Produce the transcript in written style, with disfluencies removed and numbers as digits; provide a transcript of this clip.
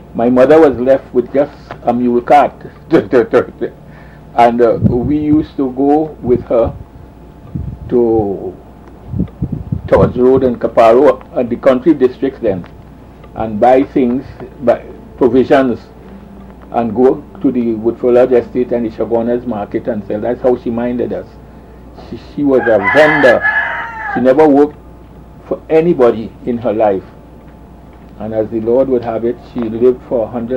My mother was left with just a mule cart. And we used to go with her to Towards Road and Caparo and the country districts then, and buy things, buy provisions, and go to the Woodford Estate and the Chagonas Market and sell. That's how she minded us. She was a vendor. She never worked for anybody in her life. And as the Lord would have it, she lived for 100